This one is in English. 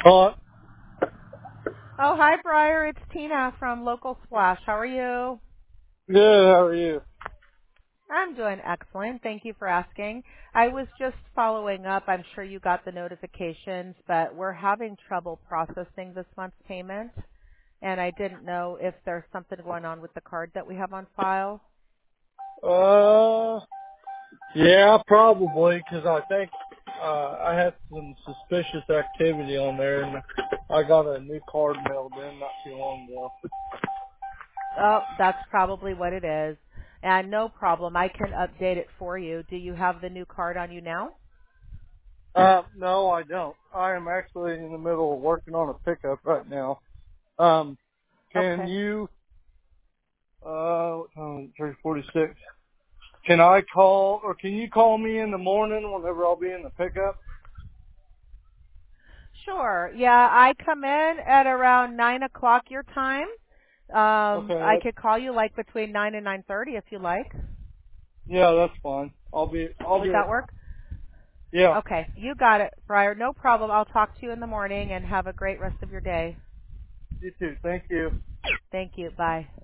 Hello? Oh, hi, Briar. It's Tina from Local Splash. How are you? Good, how are you? I'm doing excellent. Thank you for asking. I was just following up. I'm sure you got the notifications, but we're having trouble processing this month's payment, and I didn't know if there's something going on with the card that we have on file. Uh, yeah, probably, 'cause I think, I had some suspicious activity on there, and I got a new card mailed in not too long ago. Oh, that's probably what it is. And no problem. I can update it for you. Do you have the new card on you now? No, I don't. I am actually in the middle of working on a pickup right now. Can Okay. you, what time is it? 3:46. Can I call, or can you call me in the morning whenever I'll be in the pickup? Sure. Yeah, I come in at around 9 o'clock your time. I Okay, could call you like between 9 and 9:30 if you like. yeah, that's fine. I'll Would be, that work? yeah. Okay, you got it, Briar. No problem. I'll talk to you in the morning and have a great rest of your day. You too. Thank you. Thank you. Bye.